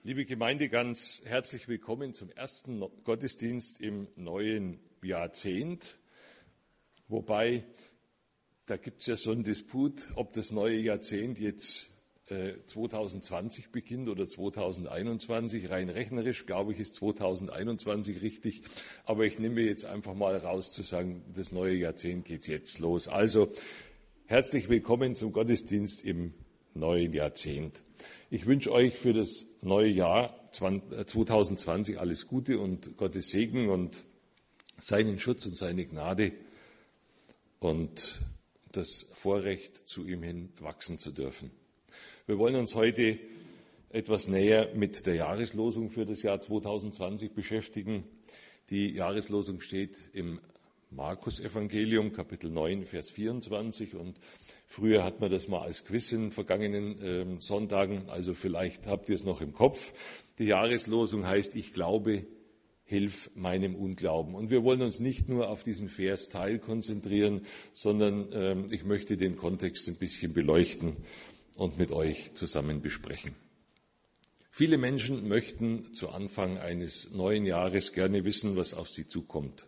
Liebe Gemeinde, ganz herzlich willkommen zum ersten Gottesdienst im neuen Jahrzehnt. Wobei, da gibt es ja so einen Disput, ob das neue Jahrzehnt jetzt 2020 beginnt oder 2021. Rein rechnerisch, glaube ich, ist 2021 richtig. Aber ich nehme mir jetzt einfach mal raus zu sagen, das neue Jahrzehnt geht jetzt los. Also, herzlich willkommen zum Gottesdienst im neuen Jahrzehnt. Ich wünsche euch für das neue Jahr 2020 alles Gute und Gottes Segen und seinen Schutz und seine Gnade und das Vorrecht, zu ihm hin wachsen zu dürfen. Wir wollen uns heute etwas näher mit der Jahreslosung für das Jahr 2020 beschäftigen. Die Jahreslosung steht im Markus-Evangelium, Kapitel 9, Vers 24 und früher hat man das mal als Quiz in vergangenen Sonntagen, also vielleicht habt ihr es noch im Kopf. Die Jahreslosung heißt, ich glaube, hilf meinem Unglauben. Und wir wollen uns nicht nur auf diesen Versteil konzentrieren, sondern ich möchte den Kontext ein bisschen beleuchten und mit euch zusammen besprechen. Viele Menschen möchten zu Anfang eines neuen Jahres gerne wissen, was auf sie zukommt.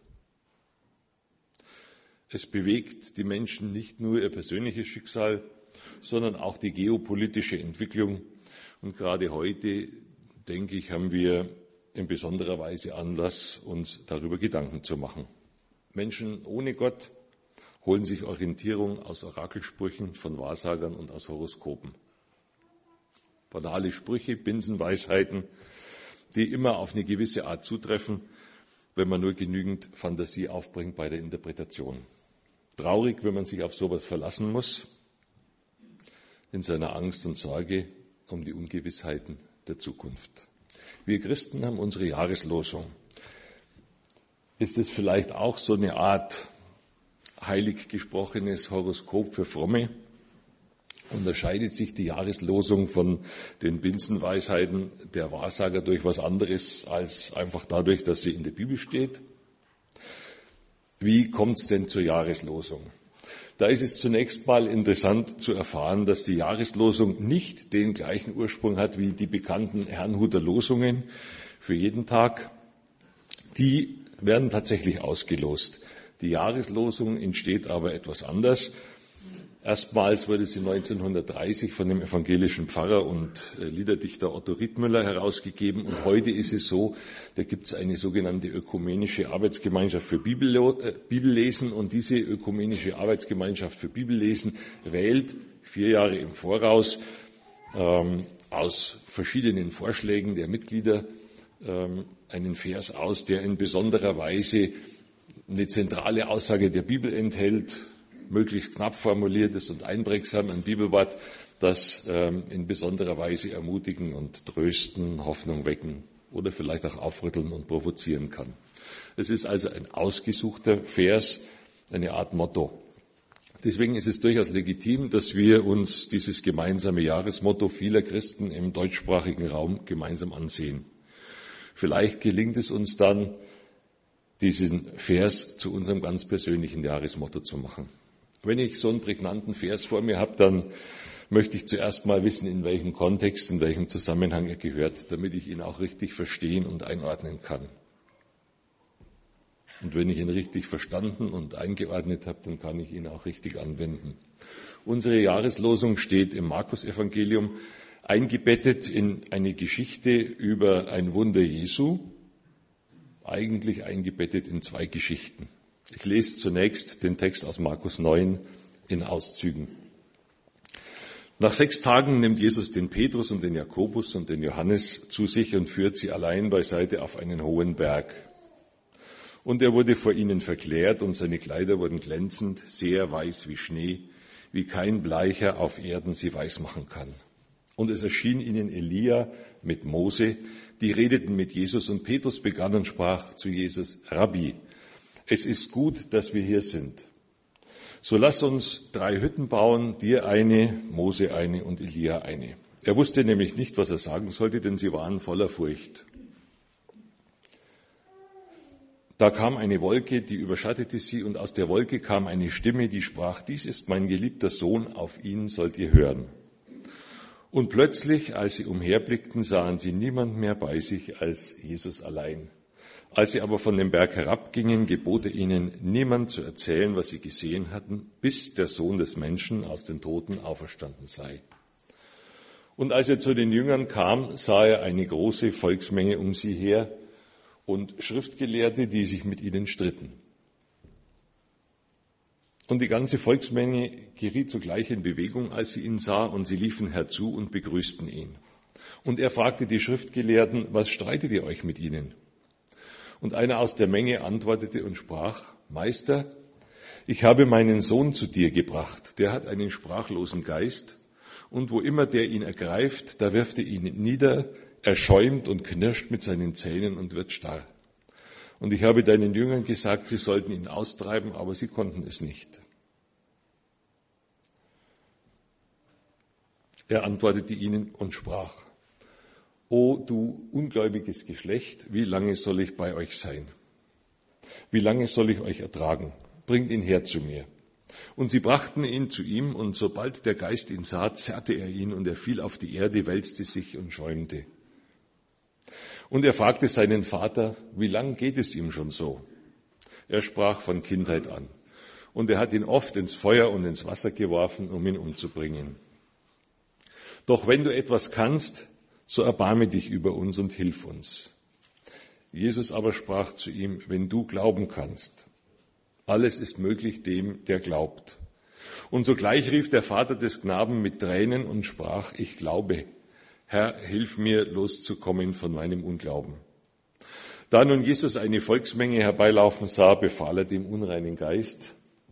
Es bewegt die Menschen nicht nur ihr persönliches Schicksal, sondern auch die geopolitische Entwicklung. Und gerade heute, denke ich, haben wir in besonderer Weise Anlass, uns darüber Gedanken zu machen. Menschen ohne Gott holen sich Orientierung aus Orakelsprüchen von Wahrsagern und aus Horoskopen. Banale Sprüche, Binsenweisheiten, die immer auf eine gewisse Art zutreffen, wenn man nur genügend Fantasie aufbringt bei der Interpretation. Traurig, wenn man sich auf sowas verlassen muss, in seiner Angst und Sorge um die Ungewissheiten der Zukunft. Wir Christen haben unsere Jahreslosung. Ist es vielleicht auch so eine Art heilig gesprochenes Horoskop für Fromme? Unterscheidet sich die Jahreslosung von den Binsenweisheiten der Wahrsager durch was anderes als einfach dadurch, dass sie in der Bibel steht? Wie kommt es denn zur Jahreslosung? Da ist es zunächst mal interessant zu erfahren, dass die Jahreslosung nicht den gleichen Ursprung hat wie die bekannten Herrnhuter Losungen für jeden Tag. Die werden tatsächlich ausgelost. Die Jahreslosung entsteht aber etwas anders. Erstmals wurde sie 1930 von dem evangelischen Pfarrer und Liederdichter Otto Rittmüller herausgegeben. Und heute ist es so, da gibt es eine sogenannte ökumenische Arbeitsgemeinschaft für Bibellesen. Und diese ökumenische Arbeitsgemeinschaft für Bibellesen wählt 4 Jahre im Voraus aus verschiedenen Vorschlägen der Mitglieder einen Vers aus, der in besonderer Weise eine zentrale Aussage der Bibel enthält, möglichst knapp formuliert ist und einprägsam, ein Bibelwort, das in besonderer Weise ermutigen und trösten, Hoffnung wecken oder vielleicht auch aufrütteln und provozieren kann. Es ist also ein ausgesuchter Vers, eine Art Motto. Deswegen ist es durchaus legitim, dass wir uns dieses gemeinsame Jahresmotto vieler Christen im deutschsprachigen Raum gemeinsam ansehen. Vielleicht gelingt es uns dann, diesen Vers zu unserem ganz persönlichen Jahresmotto zu machen. Wenn ich so einen prägnanten Vers vor mir habe, dann möchte ich zuerst mal wissen, in welchem Kontext, in welchem Zusammenhang er gehört, damit ich ihn auch richtig verstehen und einordnen kann. Und wenn ich ihn richtig verstanden und eingeordnet habe, dann kann ich ihn auch richtig anwenden. Unsere Jahreslosung steht im Markus-Evangelium eingebettet in eine Geschichte über ein Wunder Jesu, eigentlich eingebettet in 2 Geschichten. Ich lese zunächst den Text aus Markus 9 in Auszügen. Nach 6 Tagen nimmt Jesus den Petrus und den Jakobus und den Johannes zu sich und führt sie allein beiseite auf einen hohen Berg. Und er wurde vor ihnen verklärt und seine Kleider wurden glänzend, sehr weiß wie Schnee, wie kein Bleicher auf Erden sie weiß machen kann. Und es erschien ihnen Elia mit Mose, die redeten mit Jesus und Petrus begann und sprach zu Jesus, Rabbi, es ist gut, dass wir hier sind. So lass uns 3 Hütten bauen, dir eine, Mose eine und Elia eine. Er wusste nämlich nicht, was er sagen sollte, denn sie waren voller Furcht. Da kam eine Wolke, die überschattete sie, und aus der Wolke kam eine Stimme, die sprach, dies ist mein geliebter Sohn, auf ihn sollt ihr hören. Und plötzlich, als sie umherblickten, sahen sie niemand mehr bei sich als Jesus allein. Als sie aber von dem Berg herabgingen, gebot er ihnen, niemand zu erzählen, was sie gesehen hatten, bis der Sohn des Menschen aus den Toten auferstanden sei. Und als er zu den Jüngern kam, sah er eine große Volksmenge um sie her und Schriftgelehrte, die sich mit ihnen stritten. Und die ganze Volksmenge geriet sogleich in Bewegung, als sie ihn sah, und sie liefen herzu und begrüßten ihn. Und er fragte die Schriftgelehrten, was streitet ihr euch mit ihnen? Und einer aus der Menge antwortete und sprach, Meister, ich habe meinen Sohn zu dir gebracht, der hat einen sprachlosen Geist, und wo immer der ihn ergreift, da wirft er ihn nieder, er schäumt und knirscht mit seinen Zähnen und wird starr. Und ich habe deinen Jüngern gesagt, sie sollten ihn austreiben, aber sie konnten es nicht. Er antwortete ihnen und sprach, O du ungläubiges Geschlecht, wie lange soll ich bei euch sein? Wie lange soll ich euch ertragen? Bringt ihn her zu mir. Und sie brachten ihn zu ihm, und sobald der Geist ihn sah, zerrte er ihn, und er fiel auf die Erde, wälzte sich und schäumte. Und er fragte seinen Vater, wie lang geht es ihm schon so? Er sprach von Kindheit an. Und er hat ihn oft ins Feuer und ins Wasser geworfen, um ihn umzubringen. Doch wenn du etwas kannst, so erbarme dich über uns und hilf uns. Jesus aber sprach zu ihm, wenn du glauben kannst, alles ist möglich dem, der glaubt. Und sogleich rief der Vater des Knaben mit Tränen und sprach, ich glaube, Herr, hilf mir, loszukommen von meinem Unglauben. Da nun Jesus eine Volksmenge herbeilaufen sah, befahl er dem unreinen Geist,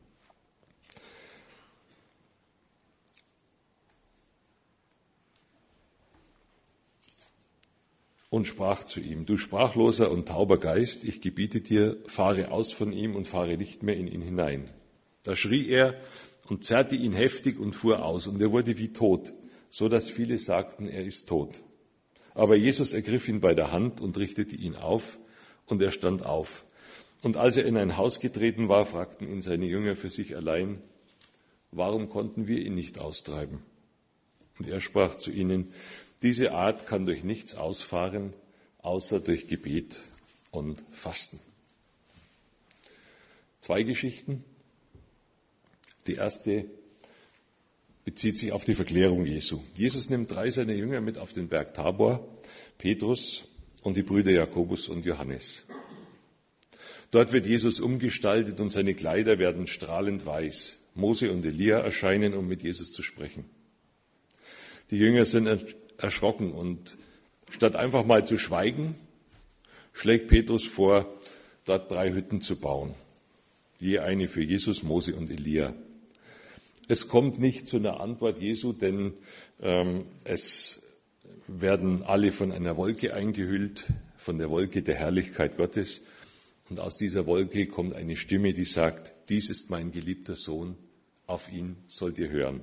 und sprach zu ihm, du sprachloser und tauber Geist, ich gebiete dir, fahre aus von ihm und fahre nicht mehr in ihn hinein. Da schrie er und zerrte ihn heftig und fuhr aus, und er wurde wie tot, so dass viele sagten, er ist tot. Aber Jesus ergriff ihn bei der Hand und richtete ihn auf, und er stand auf. Und als er in ein Haus getreten war, fragten ihn seine Jünger für sich allein, warum konnten wir ihn nicht austreiben? Und er sprach zu ihnen, diese Art kann durch nichts ausfahren, außer durch Gebet und Fasten. 2 Geschichten. Die erste bezieht sich auf die Verklärung Jesu. Jesus nimmt 3 seiner Jünger mit auf den Berg Tabor, Petrus und die Brüder Jakobus und Johannes. Dort wird Jesus umgestaltet und seine Kleider werden strahlend weiß. Mose und Elia erscheinen, um mit Jesus zu sprechen. Die Jünger sind erschrocken und statt einfach mal zu schweigen, schlägt Petrus vor, dort 3 Hütten zu bauen. Je eine für Jesus, Mose und Elia. Es kommt nicht zu einer Antwort Jesu, denn es werden alle von einer Wolke eingehüllt, von der Wolke der Herrlichkeit Gottes. Und aus dieser Wolke kommt eine Stimme, die sagt, dies ist mein geliebter Sohn, auf ihn sollt ihr hören.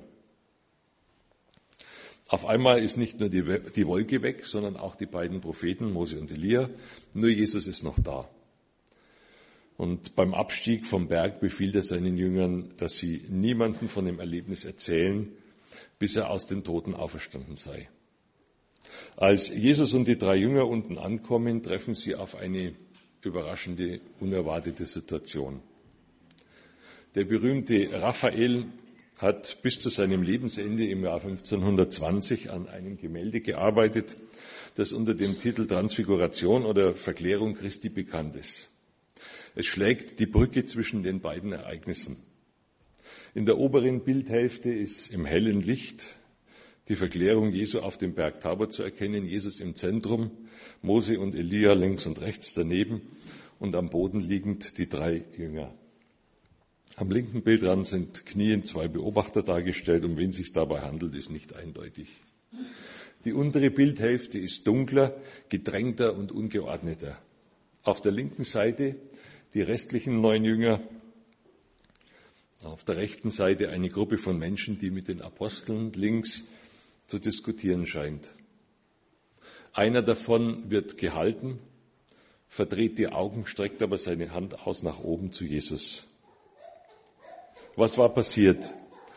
Auf einmal ist nicht nur die Wolke weg, sondern auch die beiden Propheten, Mose und Elia. Nur Jesus ist noch da. Und beim Abstieg vom Berg befiehlt er seinen Jüngern, dass sie niemandem von dem Erlebnis erzählen, bis er aus den Toten auferstanden sei. Als Jesus und die 3 Jünger unten ankommen, treffen sie auf eine überraschende, unerwartete Situation. Der berühmte Raphael hat bis zu seinem Lebensende im Jahr 1520 an einem Gemälde gearbeitet, das unter dem Titel Transfiguration oder Verklärung Christi bekannt ist. Es schlägt die Brücke zwischen den beiden Ereignissen. In der oberen Bildhälfte ist im hellen Licht die Verklärung Jesu auf dem Berg Tabor zu erkennen, Jesus im Zentrum, Mose und Elia links und rechts daneben und am Boden liegend die 3 Jünger. Am linken Bildrand sind kniend 2 Beobachter dargestellt, um wen es sich dabei handelt, ist nicht eindeutig. Die untere Bildhälfte ist dunkler, gedrängter und ungeordneter. Auf der linken Seite die restlichen 9 Jünger, auf der rechten Seite eine Gruppe von Menschen, die mit den Aposteln links zu diskutieren scheint. Einer davon wird gehalten, verdreht die Augen, streckt aber seine Hand aus nach oben zu Jesus. Was war passiert?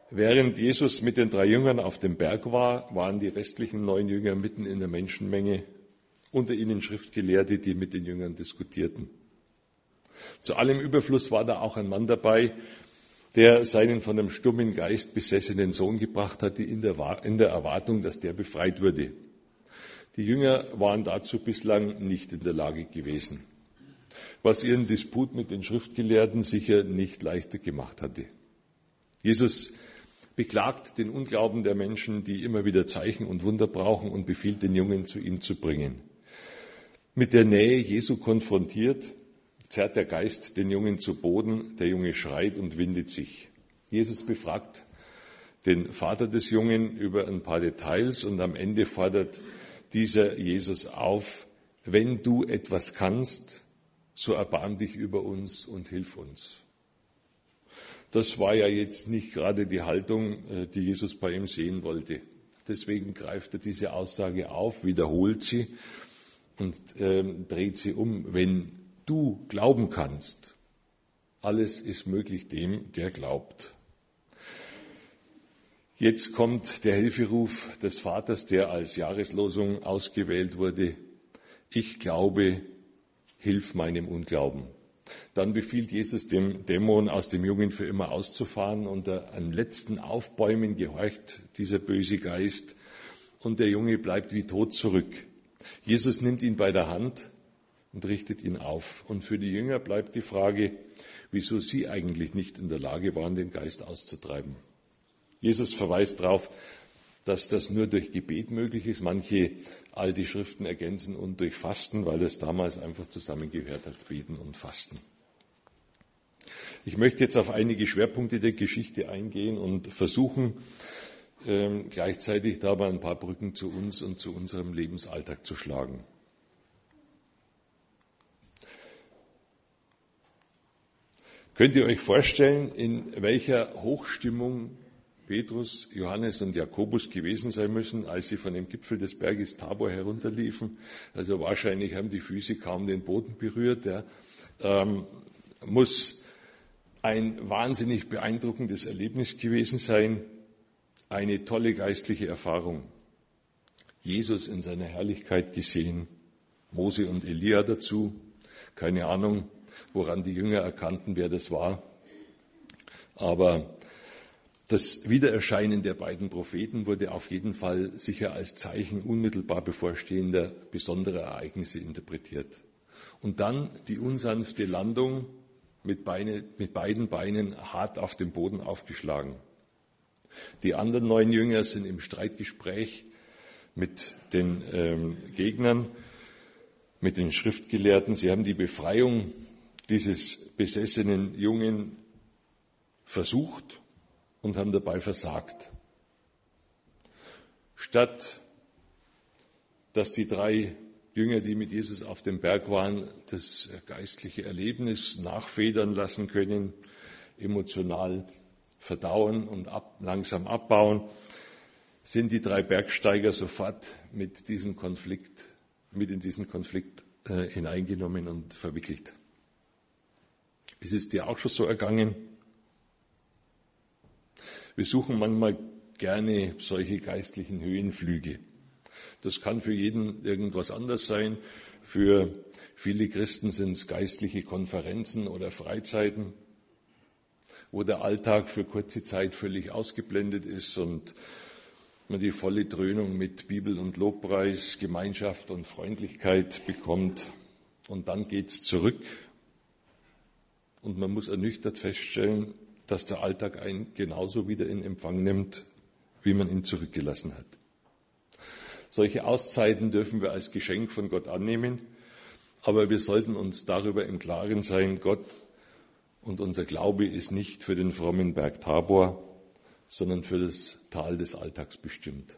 Während Jesus mit den 3 Jüngern auf dem Berg war, waren die restlichen 9 Jünger mitten in der Menschenmenge, unter ihnen Schriftgelehrte, die mit den Jüngern diskutierten. Zu allem Überfluss war da auch ein Mann dabei, der seinen von einem stummen Geist besessenen Sohn gebracht hatte, in der Erwartung, dass der befreit würde. Die Jünger waren dazu bislang nicht in der Lage gewesen, was ihren Disput mit den Schriftgelehrten sicher nicht leichter gemacht hatte. Jesus beklagt den Unglauben der Menschen, die immer wieder Zeichen und Wunder brauchen, und befiehlt den Jungen, zu ihm zu bringen. Mit der Nähe Jesu konfrontiert, zerrt der Geist den Jungen zu Boden, der Junge schreit und windet sich. Jesus befragt den Vater des Jungen über ein paar Details und am Ende fordert dieser Jesus auf: Wenn du etwas kannst, so erbarm dich über uns und hilf uns. Das war ja jetzt nicht gerade die Haltung, die Jesus bei ihm sehen wollte. Deswegen greift er diese Aussage auf, wiederholt sie und dreht sie um. Wenn du glauben kannst, alles ist möglich dem, der glaubt. Jetzt kommt der Hilferuf des Vaters, der als Jahreslosung ausgewählt wurde: Ich glaube, hilf meinem Unglauben. Dann befiehlt Jesus dem Dämon, aus dem Jungen für immer auszufahren. Unter einem letzten Aufbäumen gehorcht dieser böse Geist und der Junge bleibt wie tot zurück. Jesus nimmt ihn bei der Hand und richtet ihn auf. Und für die Jünger bleibt die Frage, wieso sie eigentlich nicht in der Lage waren, den Geist auszutreiben. Jesus verweist darauf, dass das nur durch Gebet möglich ist. Manche alte Schriften ergänzen und durch Fasten, weil das damals einfach zusammengehört hat, Beten und Fasten. Ich möchte jetzt auf einige Schwerpunkte der Geschichte eingehen und versuchen, gleichzeitig dabei ein paar Brücken zu uns und zu unserem Lebensalltag zu schlagen. Könnt ihr euch vorstellen, in welcher Hochstimmung Petrus, Johannes und Jakobus gewesen sein müssen, als sie von dem Gipfel des Berges Tabor herunterliefen? Also wahrscheinlich haben die Füße kaum den Boden berührt. Muss ein wahnsinnig beeindruckendes Erlebnis gewesen sein, eine tolle geistliche Erfahrung. Jesus in seiner Herrlichkeit gesehen, Mose und Elia dazu, keine Ahnung, woran die Jünger erkannten, wer das war, aber das Wiedererscheinen der beiden Propheten wurde auf jeden Fall sicher als Zeichen unmittelbar bevorstehender besonderer Ereignisse interpretiert. Und dann die unsanfte Landung mit beiden Beinen hart auf dem Boden aufgeschlagen. Die anderen 9 Jünger sind im Streitgespräch mit den Gegnern, mit den Schriftgelehrten. Sie haben die Befreiung dieses besessenen Jungen versucht und haben dabei versagt. Statt dass die 3 Jünger, die mit Jesus auf dem Berg waren, das geistliche Erlebnis nachfedern lassen können, emotional verdauen und langsam abbauen, sind die 3 Bergsteiger sofort mit in diesen Konflikt hineingenommen und verwickelt. Ist es dir auch schon so ergangen? Wir suchen manchmal gerne solche geistlichen Höhenflüge. Das kann für jeden irgendwas anders sein. Für viele Christen sind es geistliche Konferenzen oder Freizeiten, wo der Alltag für kurze Zeit völlig ausgeblendet ist und man die volle Dröhnung mit Bibel und Lobpreis, Gemeinschaft und Freundlichkeit bekommt. Und dann geht's zurück und man muss ernüchtert feststellen, dass der Alltag einen genauso wieder in Empfang nimmt, wie man ihn zurückgelassen hat. Solche Auszeiten dürfen wir als Geschenk von Gott annehmen, aber wir sollten uns darüber im Klaren sein, Gott und unser Glaube ist nicht für den frommen Berg Tabor, sondern für das Tal des Alltags bestimmt.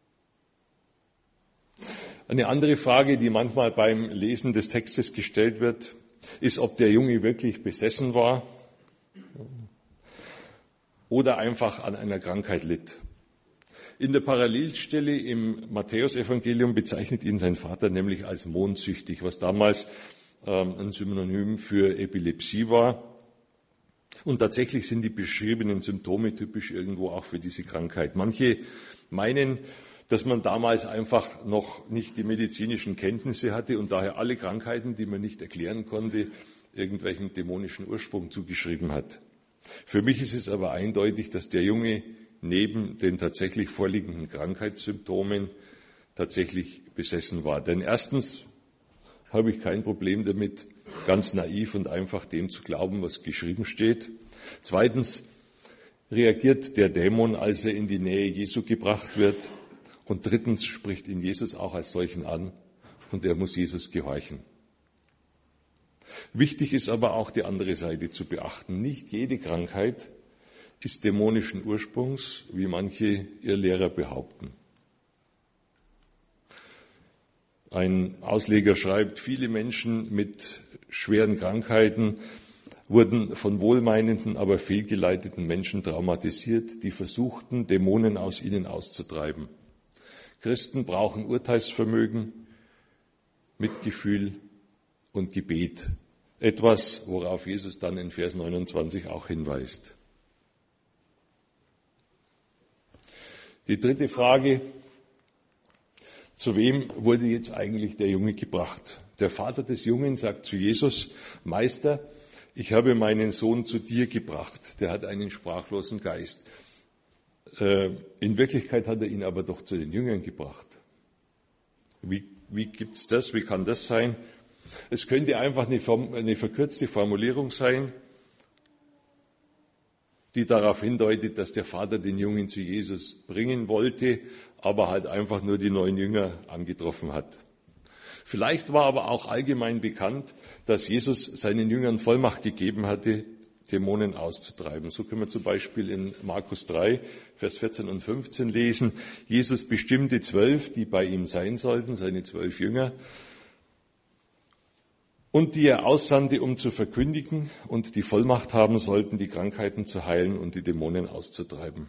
Eine andere Frage, die manchmal beim Lesen des Textes gestellt wird, ist, ob der Junge wirklich besessen war oder einfach an einer Krankheit litt. In der Parallelstelle im Matthäusevangelium bezeichnet ihn sein Vater nämlich als mondsüchtig, was damals ein Synonym für Epilepsie war. Und tatsächlich sind die beschriebenen Symptome typisch irgendwo auch für diese Krankheit. Manche meinen, dass man damals einfach noch nicht die medizinischen Kenntnisse hatte und daher alle Krankheiten, die man nicht erklären konnte, irgendwelchen dämonischen Ursprung zugeschrieben hat. Für mich ist es aber eindeutig, dass der Junge neben den tatsächlich vorliegenden Krankheitssymptomen tatsächlich besessen war. Denn erstens habe ich kein Problem damit, ganz naiv und einfach dem zu glauben, was geschrieben steht. Zweitens reagiert der Dämon, als er in die Nähe Jesu gebracht wird. Und drittens spricht ihn Jesus auch als solchen an und er muss Jesus gehorchen. Wichtig ist aber auch die andere Seite zu beachten. Nicht jede Krankheit ist dämonischen Ursprungs, wie manche Irrlehrer behaupten. Ein Ausleger schreibt, viele Menschen mit schweren Krankheiten wurden von wohlmeinenden, aber fehlgeleiteten Menschen traumatisiert, die versuchten, Dämonen aus ihnen auszutreiben. Christen brauchen Urteilsvermögen, Mitgefühl und Gebet. Etwas, worauf Jesus dann in Vers 29 auch hinweist. Die dritte Frage: Zu wem wurde jetzt eigentlich der Junge gebracht? Der Vater des Jungen sagt zu Jesus: Meister, ich habe meinen Sohn zu dir gebracht. Der hat einen sprachlosen Geist. In Wirklichkeit hat er ihn aber doch zu den Jüngern gebracht. Wie gibt's das? Wie kann das sein? Es könnte einfach eine verkürzte Formulierung sein, die darauf hindeutet, dass der Vater den Jungen zu Jesus bringen wollte, aber halt einfach nur die 9 Jünger angetroffen hat. Vielleicht war aber auch allgemein bekannt, dass Jesus seinen Jüngern Vollmacht gegeben hatte, Dämonen auszutreiben. So können wir zum Beispiel in Markus 3, Vers 14 und 15 lesen: Jesus bestimmte 12, die bei ihm sein sollten, seine 12 Jünger, und die er aussandte, um zu verkündigen und die Vollmacht haben sollten, die Krankheiten zu heilen und die Dämonen auszutreiben.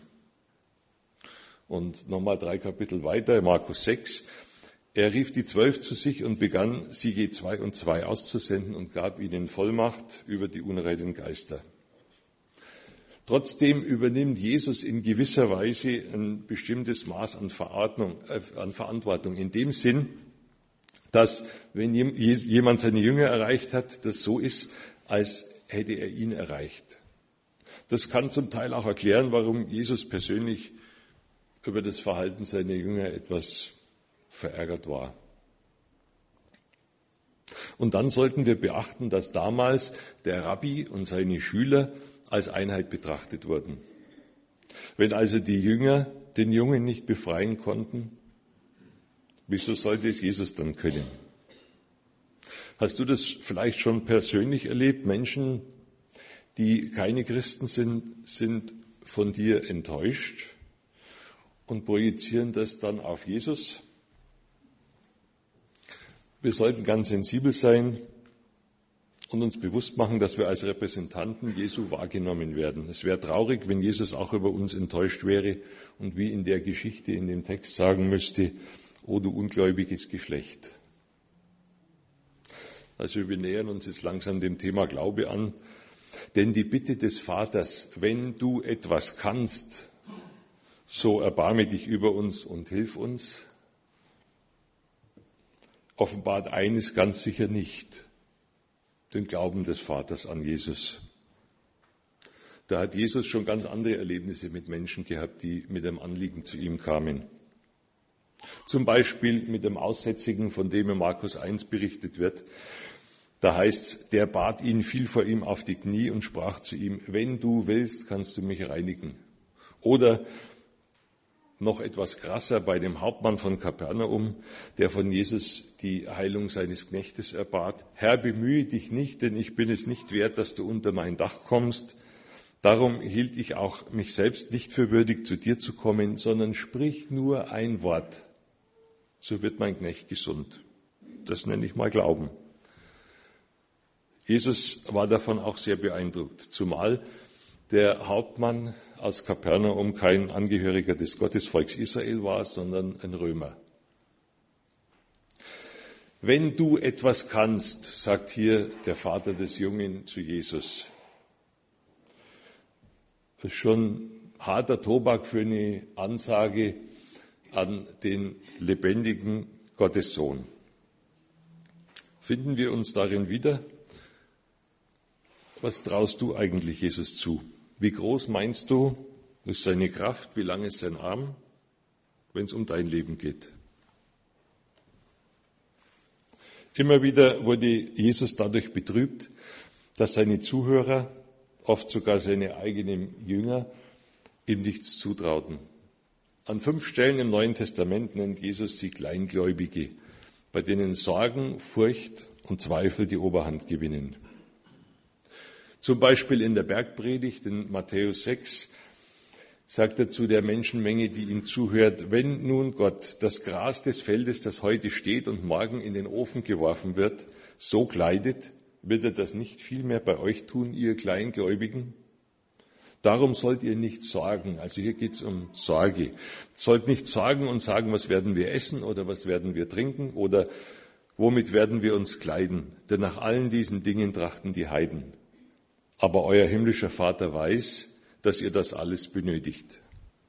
Und nochmal 3 Kapitel weiter, Markus 6. Er rief die 12 zu sich und begann, sie je 2 und 2 auszusenden und gab ihnen Vollmacht über die unreinen Geister. Trotzdem übernimmt Jesus in gewisser Weise ein bestimmtes Maß an Verantwortung, in dem Sinn, dass, wenn jemand seine Jünger erreicht hat, das so ist, als hätte er ihn erreicht. Das kann zum Teil auch erklären, warum Jesus persönlich über das Verhalten seiner Jünger etwas verärgert war. Und dann sollten wir beachten, dass damals der Rabbi und seine Schüler als Einheit betrachtet wurden. Wenn also die Jünger den Jungen nicht befreien konnten, wieso sollte es Jesus dann können? Hast du das vielleicht schon persönlich erlebt? Menschen, die keine Christen sind von dir enttäuscht und projizieren das dann auf Jesus? Wir sollten ganz sensibel sein und uns bewusst machen, dass wir als Repräsentanten Jesu wahrgenommen werden. Es wäre traurig, wenn Jesus auch über uns enttäuscht wäre und wie in der Geschichte in dem Text sagen müsste: O du ungläubiges Geschlecht. Also wir nähern uns jetzt langsam dem Thema Glaube an. Denn die Bitte des Vaters, wenn du etwas kannst, so erbarme dich über uns und hilf uns, offenbart eines ganz sicher nicht: den Glauben des Vaters an Jesus. Da hat Jesus schon ganz andere Erlebnisse mit Menschen gehabt, die mit einem Anliegen zu ihm kamen. Zum Beispiel mit dem Aussätzigen, von dem in Markus 1 berichtet wird. Da heißt's, der bat ihn, fiel vor ihm auf die Knie und sprach zu ihm: Wenn du willst, kannst du mich reinigen. Oder noch etwas krasser bei dem Hauptmann von Kapernaum, der von Jesus die Heilung seines Knechtes erbat: Herr, bemühe dich nicht, denn ich bin es nicht wert, dass du unter mein Dach kommst. Darum hielt ich auch mich selbst nicht für würdig, zu dir zu kommen, sondern sprich nur ein Wort, so wird mein Knecht gesund. Das nenne ich mal Glauben. Jesus war davon auch sehr beeindruckt, zumal der Hauptmann aus Kapernaum kein Angehöriger des Gottesvolks Israel war, sondern ein Römer. Wenn du etwas kannst, sagt hier der Vater des Jungen zu Jesus, Das ist schon harter Tobak für eine Ansage an den lebendigen Gottessohn. Finden wir uns darin wieder? Was traust du eigentlich Jesus zu? Wie groß meinst du, ist seine Kraft? Wie lang ist sein Arm, wenn es um dein Leben geht? Immer wieder wurde Jesus dadurch betrübt, dass seine Zuhörer, oft sogar seine eigenen Jünger, ihm nichts zutrauten. An 5 Stellen im Neuen Testament nennt Jesus sie Kleingläubige, bei denen Sorgen, Furcht und Zweifel die Oberhand gewinnen. Zum Beispiel in der Bergpredigt in Matthäus 6 sagt er zu der Menschenmenge, die ihm zuhört: Wenn nun Gott das Gras des Feldes, das heute steht und morgen in den Ofen geworfen wird, so kleidet, wird er das nicht viel mehr bei euch tun, ihr Kleingläubigen? Darum sollt ihr nicht sorgen. Also hier geht es um Sorge. Sollt nicht sorgen und sagen, was werden wir essen oder was werden wir trinken oder womit werden wir uns kleiden. Denn nach allen diesen Dingen trachten die Heiden. Aber euer himmlischer Vater weiß, dass ihr das alles benötigt.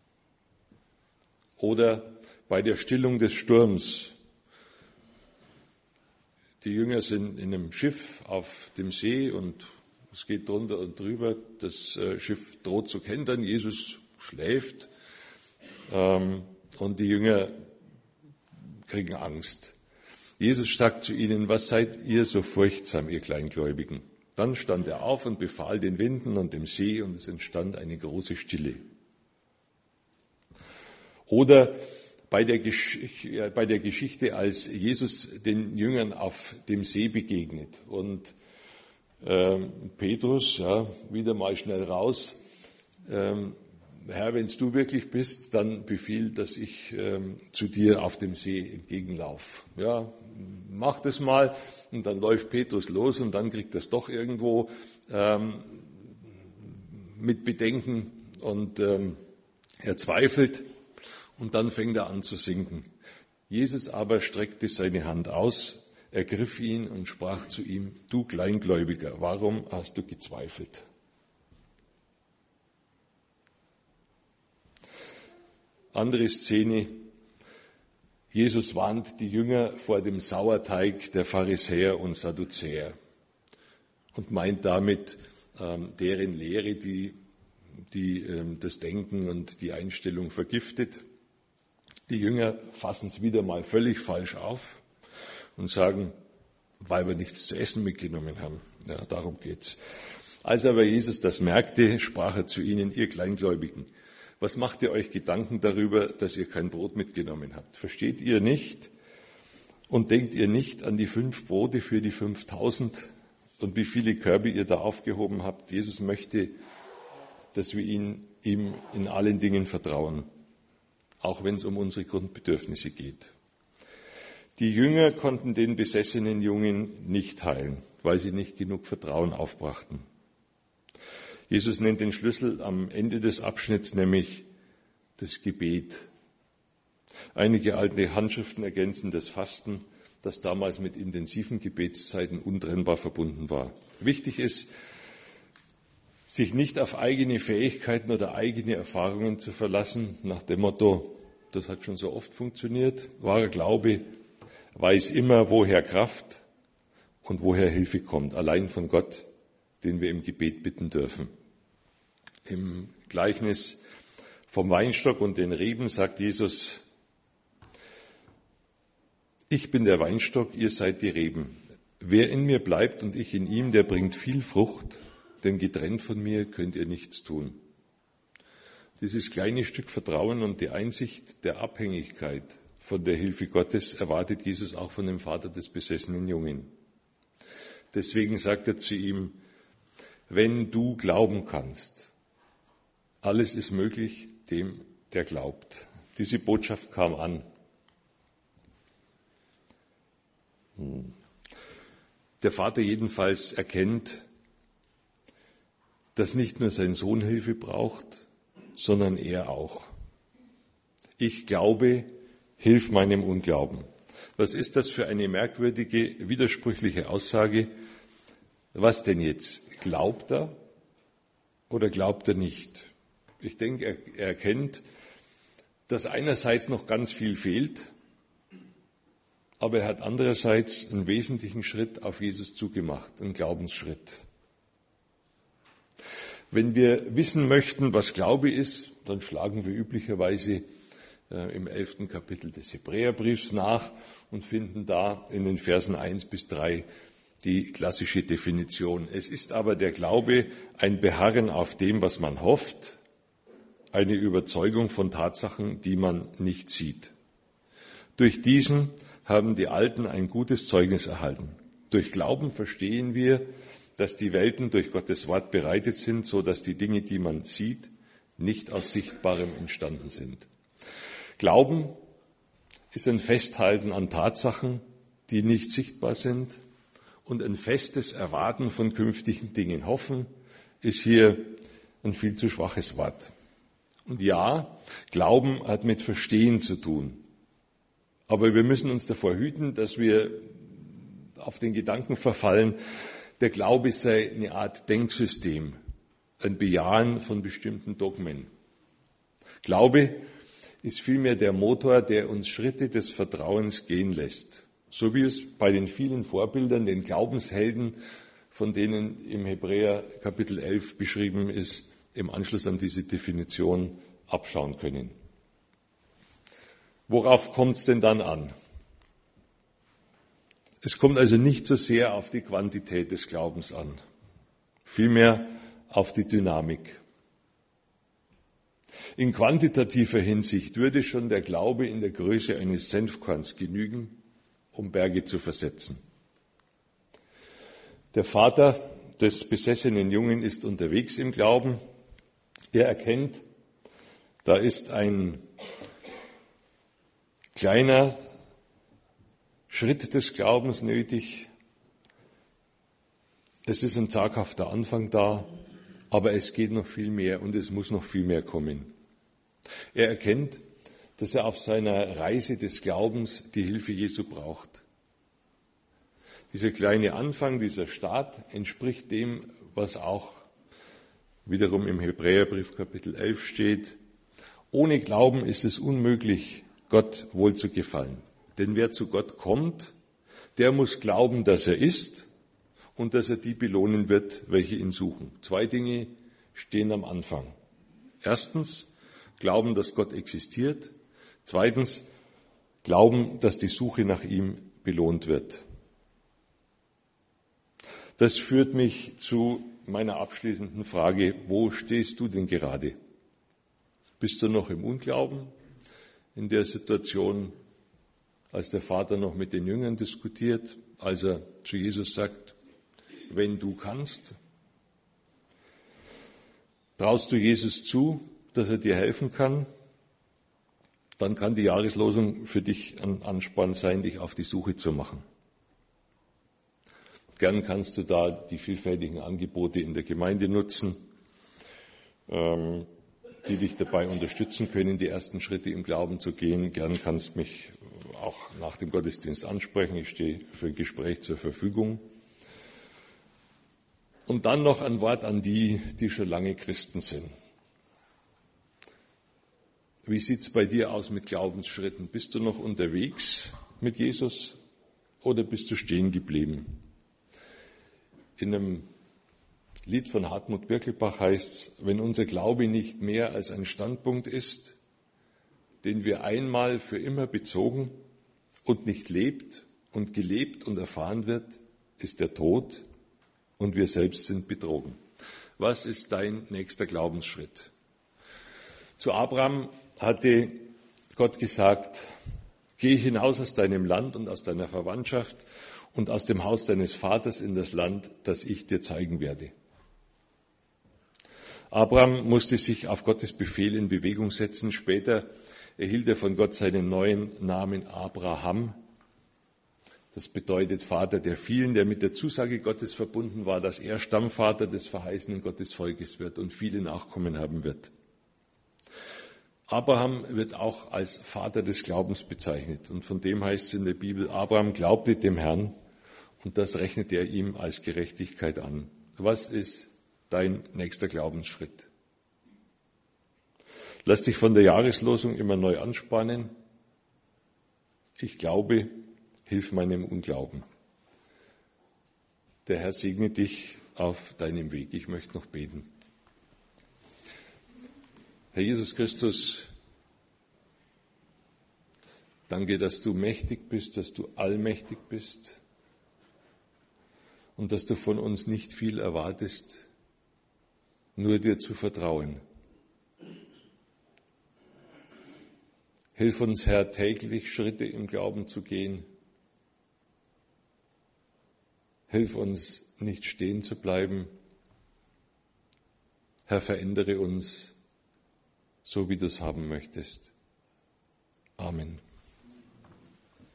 Oder bei der Stillung des Sturms. Die Jünger sind in einem Schiff auf dem See und es geht drunter und drüber. Das Schiff droht zu kentern. Jesus schläft und die Jünger kriegen Angst. Jesus sagt zu ihnen: Was seid ihr so furchtsam, ihr Kleingläubigen? Dann stand er auf und befahl den Winden und dem See, und es entstand eine große Stille. Oder bei der Geschichte, als Jesus den Jüngern auf dem See begegnet und Petrus, wieder mal schnell raus: Herr, wenn du wirklich bist, dann befiehl, dass ich zu dir auf dem See entgegenlaufe. Ja, mach das mal. Und dann läuft Petrus los und dann kriegt er es doch irgendwo mit Bedenken und er zweifelt und dann fängt er an zu sinken. Jesus aber streckte seine Hand aus, ergriff ihn und sprach zu ihm: Du Kleingläubiger, warum hast du gezweifelt? Andere Szene: Jesus warnt die Jünger vor dem Sauerteig der Pharisäer und Sadduzäer und meint damit deren Lehre, die das Denken und die Einstellung vergiftet. Die Jünger fassen es wieder mal völlig falsch auf und sagen, weil wir nichts zu essen mitgenommen haben. Ja, darum geht's. Als aber Jesus das merkte, sprach er zu ihnen: Ihr Kleingläubigen, was macht ihr euch Gedanken darüber, dass ihr kein Brot mitgenommen habt? Versteht ihr nicht und denkt ihr nicht an die 5 Brote für die 5.000 und wie viele Körbe ihr da aufgehoben habt? Jesus möchte, dass wir ihm in allen Dingen vertrauen, auch wenn es um unsere Grundbedürfnisse geht. Die Jünger konnten den besessenen Jungen nicht heilen, weil sie nicht genug Vertrauen aufbrachten. Jesus nennt den Schlüssel am Ende des Abschnitts, nämlich das Gebet. Einige alte Handschriften ergänzen das Fasten, das damals mit intensiven Gebetszeiten untrennbar verbunden war. Wichtig ist, sich nicht auf eigene Fähigkeiten oder eigene Erfahrungen zu verlassen, nach dem Motto, das hat schon so oft funktioniert. Wahrer Glaube weiß immer, woher Kraft und woher Hilfe kommt, allein von Gott, den wir im Gebet bitten dürfen. Im Gleichnis vom Weinstock und den Reben sagt Jesus: Ich bin der Weinstock, ihr seid die Reben. Wer in mir bleibt und ich in ihm, der bringt viel Frucht, denn getrennt von mir könnt ihr nichts tun. Dieses kleine Stück Vertrauen und die Einsicht der Abhängigkeit von der Hilfe Gottes erwartet Jesus auch von dem Vater des besessenen Jungen. Deswegen sagt er zu ihm: Wenn du glauben kannst, alles ist möglich dem, der glaubt. Diese Botschaft kam an. Der Vater jedenfalls erkennt, dass nicht nur sein Sohn Hilfe braucht, sondern er auch. Ich glaube, hilf meinem Unglauben. Was ist das für eine merkwürdige, widersprüchliche Aussage? Was denn jetzt? Glaubt er oder glaubt er nicht? Ich denke, er erkennt, dass einerseits noch ganz viel fehlt, aber er hat andererseits einen wesentlichen Schritt auf Jesus zugemacht, einen Glaubensschritt. Wenn wir wissen möchten, was Glaube ist, dann schlagen wir üblicherweise im 11. Kapitel des Hebräerbriefs nach und finden da in den Versen 1 bis 3 die klassische Definition. Es ist aber der Glaube ein Beharren auf dem, was man hofft, eine Überzeugung von Tatsachen, die man nicht sieht. Durch diesen haben die Alten ein gutes Zeugnis erhalten. Durch Glauben verstehen wir, dass die Welten durch Gottes Wort bereitet sind, so dass die Dinge, die man sieht, nicht aus Sichtbarem entstanden sind. Glauben ist ein Festhalten an Tatsachen, die nicht sichtbar sind, und ein festes Erwarten von künftigen Dingen. Hoffen ist hier ein viel zu schwaches Wort. Und ja, Glauben hat mit Verstehen zu tun. Aber wir müssen uns davor hüten, dass wir auf den Gedanken verfallen, der Glaube sei eine Art Denksystem, ein Bejahen von bestimmten Dogmen. Glaube ist vielmehr der Motor, der uns Schritte des Vertrauens gehen lässt. So wie es bei den vielen Vorbildern, den Glaubenshelden, von denen im Hebräer Kapitel 11 beschrieben ist, im Anschluss an diese Definition abschauen können. Worauf kommt es denn dann an? Es kommt also nicht so sehr auf die Quantität des Glaubens an, vielmehr auf die Dynamik. In quantitativer Hinsicht würde schon der Glaube in der Größe eines Senfkorns genügen, um Berge zu versetzen. Der Vater des besessenen Jungen ist unterwegs im Glauben. Er erkennt, da ist ein kleiner Schritt des Glaubens nötig. Es ist ein zaghafter Anfang da, aber es geht noch viel mehr und es muss noch viel mehr kommen. Er erkennt, dass er auf seiner Reise des Glaubens die Hilfe Jesu braucht. Dieser kleine Anfang, dieser Start entspricht dem, was auch wiederum im Hebräerbrief Kapitel 11 steht. Ohne Glauben ist es unmöglich, Gott wohl zu gefallen. Denn wer zu Gott kommt, der muss glauben, dass er ist und dass er die belohnen wird, welche ihn suchen. 2 Dinge stehen am Anfang. Erstens, glauben, dass Gott existiert. Zweitens, glauben, dass die Suche nach ihm belohnt wird. Das führt mich zu meiner abschließenden Frage, wo stehst du denn gerade? Bist du noch im Unglauben in der Situation, als der Vater noch mit den Jüngern diskutiert, als er zu Jesus sagt, wenn du kannst? Traust du Jesus zu, dass er dir helfen kann? Dann kann die Jahreslosung für dich ein Ansporn sein, dich auf die Suche zu machen. Gern kannst du da die vielfältigen Angebote in der Gemeinde nutzen, die dich dabei unterstützen können, die ersten Schritte im Glauben zu gehen. Gern kannst mich auch nach dem Gottesdienst ansprechen. Ich stehe für ein Gespräch zur Verfügung. Und dann noch ein Wort an die, die schon lange Christen sind. Wie sieht's bei dir aus mit Glaubensschritten? Bist du noch unterwegs mit Jesus oder bist du stehen geblieben? In einem Lied von Hartmut Birkelbach heißt es, wenn unser Glaube nicht mehr als ein Standpunkt ist, den wir einmal für immer bezogen und nicht lebt und gelebt und erfahren wird, ist der Tod und wir selbst sind betrogen. Was ist dein nächster Glaubensschritt? Zu Abraham hatte Gott gesagt, geh hinaus aus deinem Land und aus deiner Verwandtschaft und aus dem Haus deines Vaters in das Land, das ich dir zeigen werde. Abraham musste sich auf Gottes Befehl in Bewegung setzen. Später erhielt er von Gott seinen neuen Namen Abraham. Das bedeutet Vater der vielen, der mit der Zusage Gottes verbunden war, dass er Stammvater des verheißenen Gottesvolkes wird und viele Nachkommen haben wird. Abraham wird auch als Vater des Glaubens bezeichnet. Und von dem heißt es in der Bibel, Abraham glaubte dem Herrn und das rechnet er ihm als Gerechtigkeit an. Was ist dein nächster Glaubensschritt? Lass dich von der Jahreslosung immer neu anspannen. Ich glaube, hilf meinem Unglauben. Der Herr segne dich auf deinem Weg. Ich möchte noch beten. Herr Jesus Christus, danke, dass du mächtig bist, dass du allmächtig bist und dass du von uns nicht viel erwartest, nur dir zu vertrauen. Hilf uns, Herr, täglich Schritte im Glauben zu gehen. Hilf uns, nicht stehen zu bleiben. Herr, verändere uns, so wie du es haben möchtest. Amen.